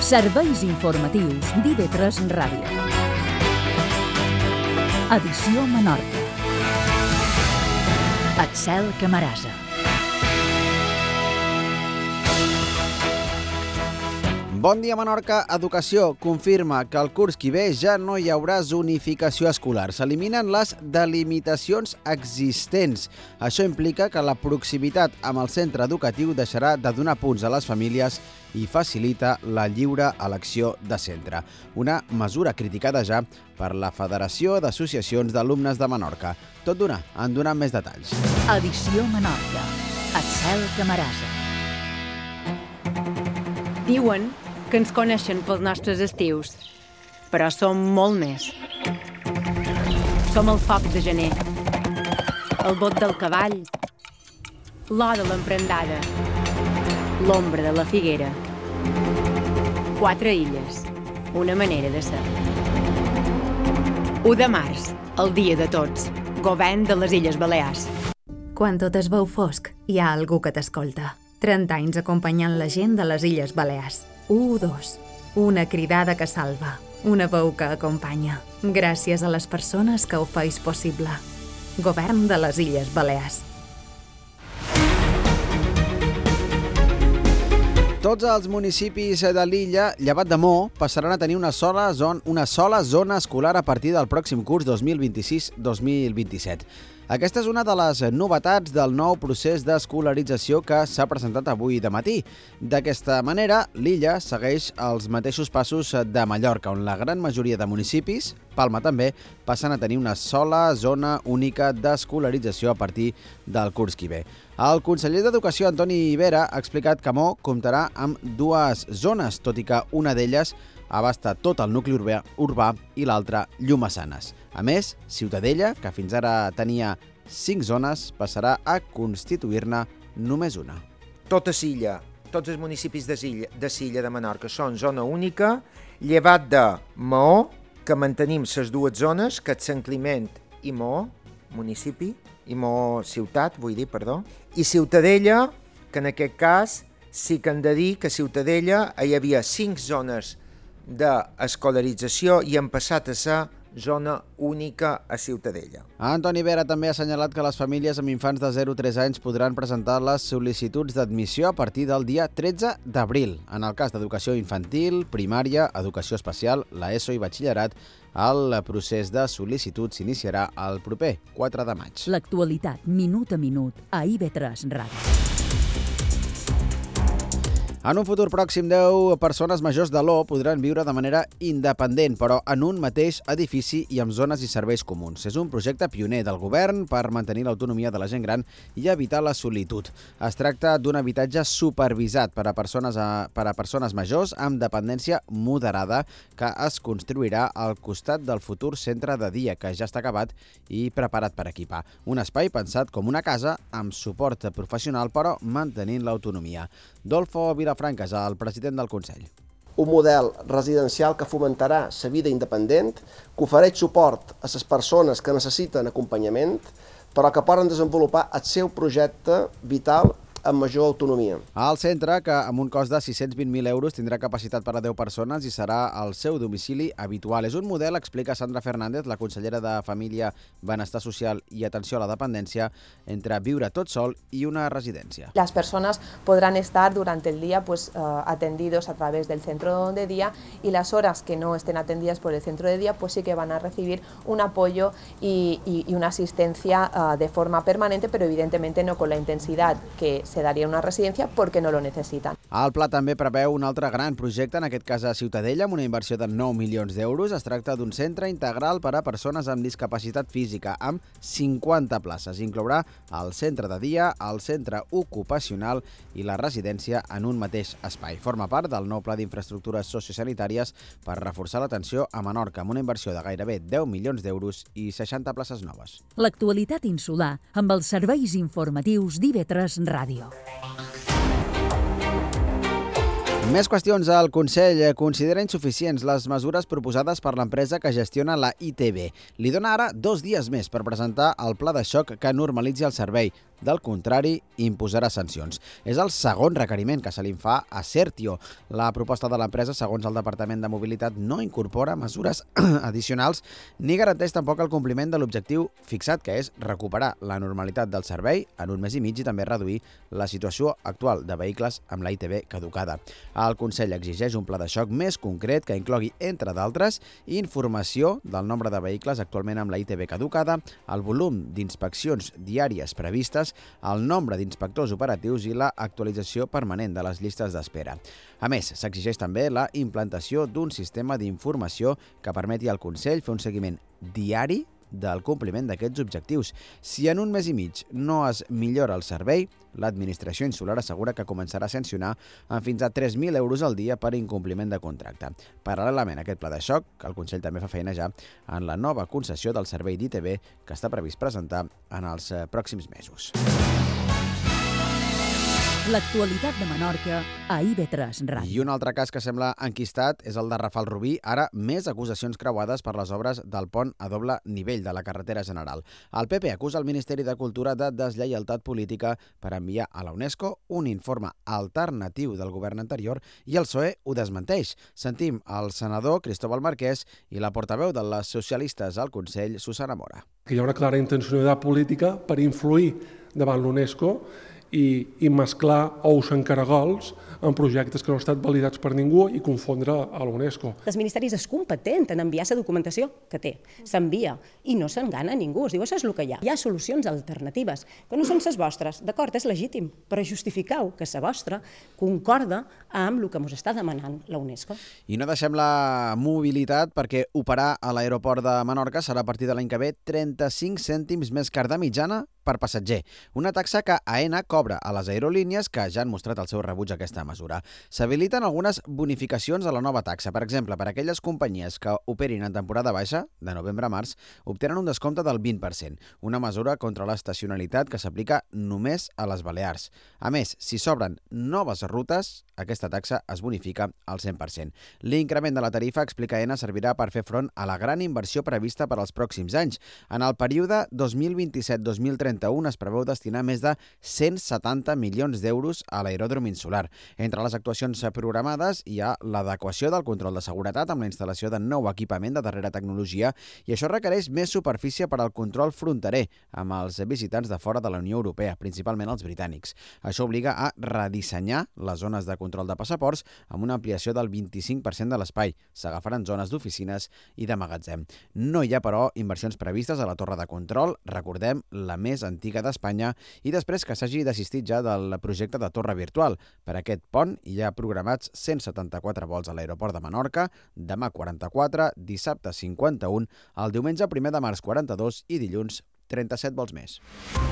Serveis informatius d'IV3 Ràdio. Edició Menorca. Axel Camarasa. Bon dia, Menorca. Educació confirma que el curs que ve ja no hi haurà zonificació escolar. S'eliminen les delimitacions existents. Això implica que la proximitat amb el centre educatiu deixarà de donar punts a les famílies i facilita la lliure elecció de centre. Una mesura criticada ja per la Federació d'Associacions d'Alumnes de Menorca. Tot d'una, en donem més detalls. Edició Menorca. Axel Camarasa. Diuen que ens coneixen pels nostres estius, però som molt més. Som el foc de gener, el bot del cavall, l'or de l'emprendada, l'ombra de la figuera. 4 illes, una manera de ser. 1 de març, el dia de tots, govern de les Illes Balears. Quan tot es veu fosc, hi ha algú que t'escolta. 30 anys acompanyant la gent de les Illes Balears. 1, 2. Una cridada que salva. Una veu que acompanya. Gràcies a les persones que ho feis possible. Govern de les Illes Balears. Tots els municipis de l'illa, llevat de Maó, passaran a tenir una sola zona escolar a partir del pròxim curs 2026-2027. Aquesta és una de les novetats del nou procés d'escolarització que s'ha presentat avui de matí. D'aquesta manera, l'illa segueix els mateixos passos de Mallorca, on la gran majoria de municipis, Palma també, passen a tenir una sola zona única d'escolarització a partir del curs que ve. El conseller d'Educació, Antoni Vera, ha explicat que Maó comptarà amb 2 zones, tot i que una d'elles abasta tot el nucli urbà i l'altra Llumassanes. A més, Ciutadella, que fins ara tenia 5 zones, passarà a constituir-ne només una. Tota Silla, tots els municipis de Silla de Menorca són zona única, llevat de Maó, que mantenim les 2 zones, que és Sant Climent i Maó, municipi, i Maó ciutat, i Ciutadella, que en aquest cas sí que hem de dir que a Ciutadella hi havia 5 zones d'escolarització i han passat a ser zona única a Ciutadella. Antoni Vera també ha assenyalat que les famílies amb infants de 0 a 3 anys podran presentar les sol·licituds d'admissió a partir del dia 13 d'abril. En el cas d'educació infantil, primària, educació especial, l'ESO i batxillerat, el procés de sol·licitud s'iniciarà el proper 4 de maig. L'actualitat, minut a minut, a IV3 Ràdio. En un futur pròxim, 10 persones majors de l'O podran viure de manera independent, però en un mateix edifici i amb zones i serveis comuns. És un projecte pioner del govern per mantenir l'autonomia de la gent gran i evitar la solitud. Es tracta d'un habitatge supervisat per a persones majors amb dependència moderada que es construirà al costat del futur centre de dia, que ja està acabat i preparat per equipar. Un espai pensat com una casa amb suport professional, però mantenint l'autonomia. Dolfo Vilafranca és el president del Consell. Un model residencial que fomentarà la vida independent, que ofereix suport a les persones que necessiten acompanyament, però que poden desenvolupar el seu projecte vital amb major autonomia. El centre, que amb un cost de 620.000 euros tindrà capacitat per a 10 persones i serà el seu domicili habitual. És un model, explica Sandra Fernández, la consellera de Família, Benestar Social i Atenció a la Dependència, entre viure tot sol y una residencia. Las personas podrán estar durante el día atendidos a través del centro de día, y las horas que no estén atendidas por el centro de día pues sí que van a recibir un apoyo y una asistencia de forma permanente, pero evidentemente no con la intensidad que se daria una residència perquè no lo necessiten. El pla també preveu un altre gran projecte, en aquest cas a Ciutadella, amb una inversió de 9 milions d'euros. Es tracta d'un centre integral per a persones amb discapacitat física, amb 50 places. Inclourà el centre de dia, el centre ocupacional i la residència en un mateix espai. Forma part del nou pla d'infraestructures sociosanitàries per reforçar l'atenció a Menorca, amb una inversió de gairebé 10 milions d'euros i 60 places noves. L'actualitat insular amb els serveis informatius d'IV3 Ràdio. Més qüestions. El Consell considera insuficients les mesures proposades per l'empresa que gestiona la ITV. Li dona ara 2 dies més per presentar el pla de xoc que normalitzi el servei. Del contrari, imposarà sancions. És el segon requeriment que se li fa a Sertio. La proposta de l'empresa, segons el Departament de Mobilitat, no incorpora mesures addicionals ni garanteix tampoc el compliment de l'objectiu fixat, que és recuperar la normalitat del servei en 1 mes i mig i també reduir la situació actual de vehicles amb la ITV caducada. El Consell exigeix un pla de xoc més concret que inclogui, entre d'altres, informació del nombre de vehicles actualment amb la ITV caducada, el volum d'inspeccions diàries previstes, el nombre d'inspectors operatius i la actualització permanent de les llistes d'espera. A més, s'exigeix també la implantació d'un sistema d'informació que permeti al Consell fer un seguiment diari del compliment d'aquests objectius. Si en 1 mes i mig no es millora el servei, l'administració insular assegura que començarà a sancionar amb fins a 3.000 euros al dia per incompliment de contracte. Paral·lelament a aquest pla de xoc, el Consell també fa feina ja en la nova concessió del servei d'ITV que està previst presentar en els pròxims mesos. L'actualitat de Menorca a IB3 Ràdio. I un altre cas que sembla enquistat és el de Rafal Rubí, ara més acusacions creuades per les obres del pont a doble nivell de la carretera general. El PP acusa el Ministeri de Cultura de deslleialtat política per enviar a la UNESCO un informe alternatiu del govern anterior i el PSOE ho desmenteix. Sentim el senador Cristóbal Marquès i la portaveu de les socialistes al Consell, Susana Mora. Que hi ha una clara intencionalitat política per influir davant l'UNESCO i mesclar ous en caragols en projectes que no han estat validats per ningú i confondre a l'UNESCO. Els ministeris és competent en enviar la documentació que té. S'envia i no s'engana ningú. Es diu, això és el que hi ha. Hi ha solucions alternatives, que no són les vostres. D'acord, és legítim, però justifiqueu que la vostra concorda amb el que ens està demanant la UNESCO. I no deixem la mobilitat perquè operar a l'aeroport de Menorca serà a partir de l'any que ve 35 cèntims més car de mitjana per passatger. Una taxa que AENA cobra a les aerolínies que ja han mostrat el seu rebuig a aquesta mesura. S'habiliten algunes bonificacions a la nova taxa. Per exemple, per a aquelles companyies que operin en temporada baixa, de novembre a març, obtenen un descompte del 20%, una mesura contra l'estacionalitat que s'aplica només a les Balears. A més, si s'obren noves rutes, aquesta taxa es bonifica al 100%. L'increment de la tarifa, explica AENA, servirà per fer front a la gran inversió prevista per als pròxims anys. En el període 2027-2031 es preveu destinar més de 170 milions d'euros a l'aeròdrom insular. Entre les actuacions programades hi ha l'adequació del control de seguretat amb la instal·lació de nou equipament de darrera tecnologia i això requereix més superfície per al control fronterer amb els visitants de fora de la Unió Europea, principalment els britànics. Això obliga a redissenyar les zones de control de passaports amb una ampliació del 25% de l'espai. S'agafaran zones d'oficines i de magatzem. No hi ha, però, inversions previstes a la torre de control, recordem, la més antiga d'Espanya, i després que s'hagi desistit ja del projecte de torre virtual. Per aquest pont hi ha programats 174 vols a l'aeroport de Menorca, demà 44, dissabte 51, el diumenge 1 de març 42 i dilluns 37 vols més.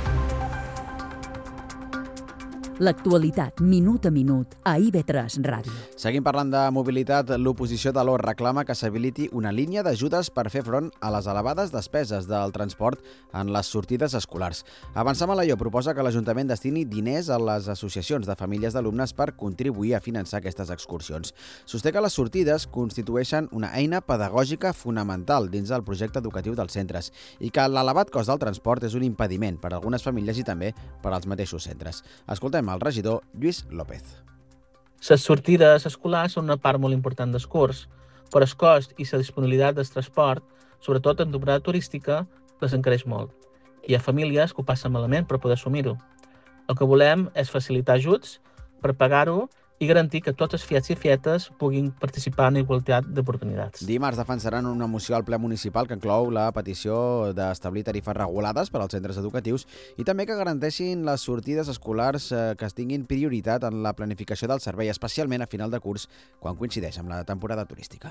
L'actualitat, minut a minut, a IB3 Ràdio. Seguim parlant de mobilitat. L'oposició de l'Or reclama que s'habiliti una línia d'ajudes per fer front a les elevades despeses del transport en les sortides escolars. Avançar Malaió proposa que l'Ajuntament destini diners a les associacions de famílies d'alumnes per contribuir a finançar aquestes excursions. Sosté que les sortides constitueixen una eina pedagògica fonamental dins del projecte educatiu dels centres i que l'elevat cost del transport és un impediment per a algunes famílies i també per als mateixos centres. Escoltem el regidor Lluís López. Les sortides escolars són una part molt important del curs, però el cost i la disponibilitat del transport, sobretot en temporada turística, les encareix molt. Hi ha famílies que ho passen malament per poder assumir-ho. El que volem és facilitar ajuts per pagar-ho i garantir que tots els fiats i fietes puguin participar en igualtat d'oportunitats. Dimarts defensaran una moció al ple municipal que inclou la petició d'establir tarifes regulades per als centres educatius i també que garanteixin les sortides escolars que es tinguin prioritat en la planificació del servei, especialment a final de curs, quan coincideix amb la temporada turística.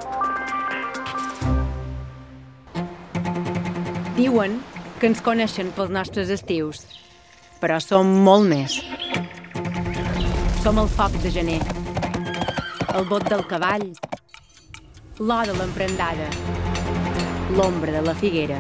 Diuen que ens coneixen pels nostres estius, però som molt més. Som el foc de gener, el bot del cavall, l'or de l'emprendada, l'ombra de la figuera.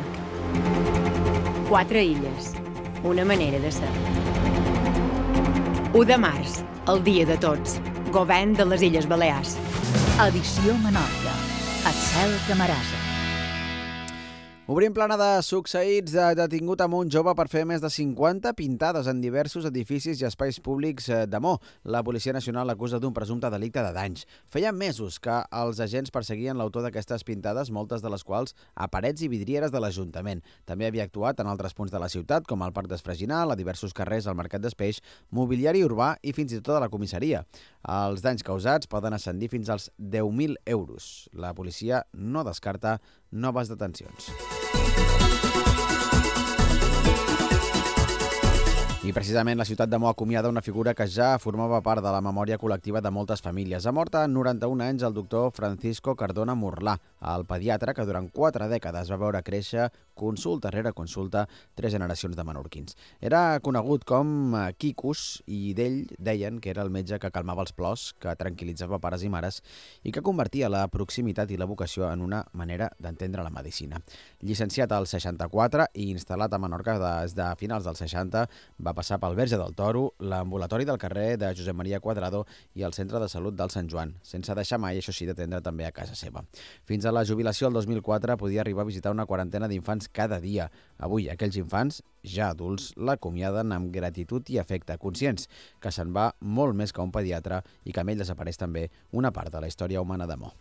4 illes, una manera de ser. 1 de març, el dia de tots. govern de les Illes Balears. Edició Menorca. El cel que marasa. Obrim plana de succeïts. Detingut amb un jove per fer més de 50 pintades en diversos edificis i espais públics de Mo. La Policia Nacional l'acusa d'un presumpte delicte de danys. Feia mesos que els agents perseguien l'autor d'aquestes pintades, moltes de les quals a parets i vidrieres de l'Ajuntament. També havia actuat en altres punts de la ciutat, com el Parc d'Esfreginal, a diversos carrers, al Mercat d'Espeix, mobiliari urbà i fins i tot a la comissaria. Els danys causats poden ascendir fins als 10.000 euros. La policia no descarta noves detencions. I precisament la ciutat de Mo acomiada una figura que ja formava part de la memòria col·lectiva de moltes famílies. Ha mort a 91 anys el doctor Francisco Cardona Morlà, el pediatre que durant 4 dècades va veure créixer consulta rere consulta 3 generacions de menorquins. Era conegut com Quicus i d'ell deien que era el metge que calmava els plors, que tranquil·litzava pares i mares i que convertia la proximitat i la vocació en una manera d'entendre la medicina. Llicenciat al 64 i instal·lat a Menorca des de finals dels 60, va passar pel Verge del Toro, l'ambulatori del carrer de Josep Maria Quadrado i el centre de salut del Sant Joan, sense deixar mai, això sí, d'atendre també a casa seva. Fins a la jubilació el 2004 podia arribar a visitar una quarantena d'infants cada dia. Avui aquells infants, ja adults, l'acomiaden amb gratitud i afecte, conscients que se'n va molt més que un pediatre i que amb ell desapareix també una part de la història humana de Mo.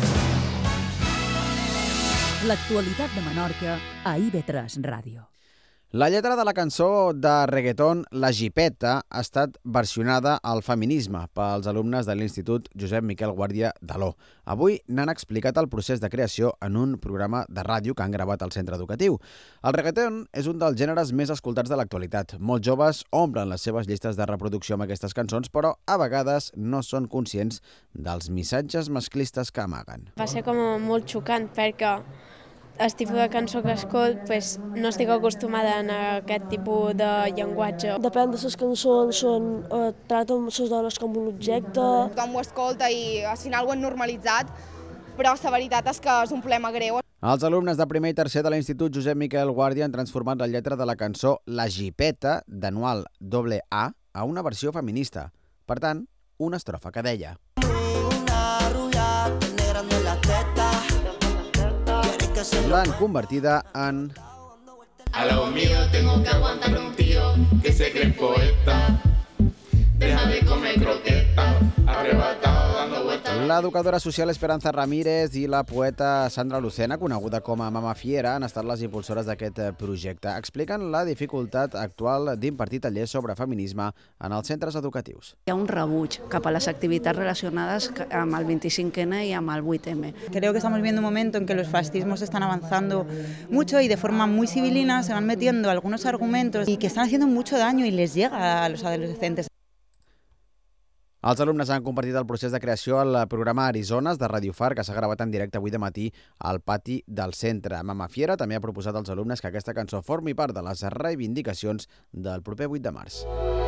L'actualitat de Menorca a IB3 Ràdio. La lletra de la cançó de reggaeton La Jipeta ha estat versionada al feminisme pels alumnes de l'Institut Josep Miquel Guàrdia d'Aló. Avui n'han explicat el procés de creació en un programa de ràdio que han gravat al centre educatiu. El reggaeton és un dels gèneres més escoltats de l'actualitat. Molts joves omplen les seves llistes de reproducció amb aquestes cançons, però a vegades no són conscients dels missatges masclistes que amaguen. Va ser com molt xocant perquè el tipus de cançó que escolt no estic acostumada a aquest tipus de llenguatge. Depèn de les cançons, traten les dones com un objecte. Tothom ho escolta i al final ho han normalitzat, però la veritat és que és un problema greu. Els alumnes de primer i tercer de l'Institut Josep Miquel Guàrdia han transformat la lletra de la cançó La Jipeta, d'Anual AA, a una versió feminista. Per tant, una estrofa que deia: l'han convertida en a lo mío tengo que aguantar un tío que se cree poeta. Deja de comer croquetas, arrebatado dando vueltas. L'educadora social Esperanza Ramírez i la poeta Sandra Lucena, coneguda com a Mama Fiera, han estat les impulsores d'aquest projecte. Expliquen la dificultat actual d'impartir tallers sobre feminisme en els centres educatius. Hi ha un rebuig cap a les activitats relacionades amb el 25N y amb el 8M. Creo que estamos viviendo un momento en que los fascismos están avanzando mucho y de forma muy civilina se van metiendo algunos argumentos y que están haciendo mucho daño y les llega a los adolescentes. Els alumnes han compartit el procés de creació al programa Arizones de Radio Far, que s'ha gravat en directe avui de matí al pati del centre. Mama Fiera també ha proposat als alumnes que aquesta cançó formi part de les reivindicacions del proper 8 de març.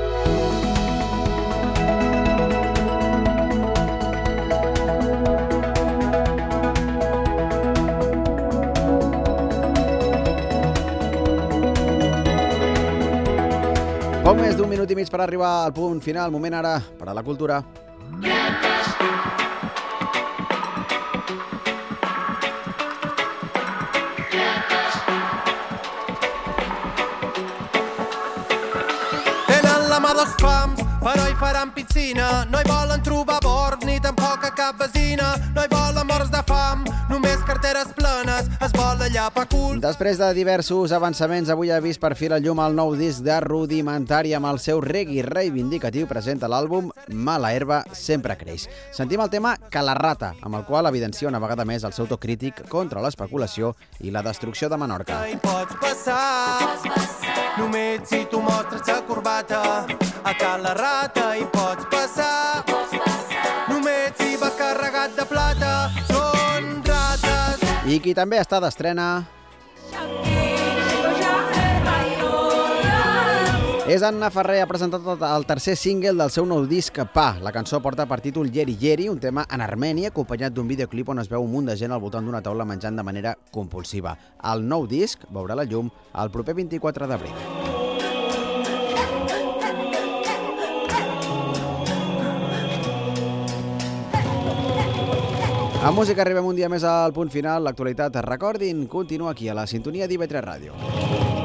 Poc més d'un minut i mig per arribar al punt final. Moment ara per a la cultura. Tenen la mà dels fams, però hi faran piscina. No hi volen trobar bord ni tampoc a cap vesina. No hi volen morts de fam, només carteres plenes. Es vol allà pa cul. Després de diversos avançaments, avui ha vist per fi la llum el nou disc de Rudimentari. Amb el seu reggae reivindicatiu presenta l'àlbum Mala herba sempre creix. Sentim el tema Calarrata, amb el qual evidencia una vegada més el seu to crític contra l'especulació i la destrucció de Menorca. Hi pots passar, només si tu mostres la corbata. A Calarrata hi pots passar, només si vas carregat de plata. Són rates. I qui també està d'estrena és Anna Ferrer. Ha presentat el tercer single del seu nou disc, Pa. La cançó porta per títol Yeri Yeri, un tema en armeni acompanyat d'un videoclip on es veu un munt de gent al voltant d'una taula menjant de manera compulsiva. El nou disc veurà la llum el proper 24 d'abril. Amb música arribem un dia més al punt final. L'actualitat, recordin, continua aquí a la sintonia d'IV3 Ràdio.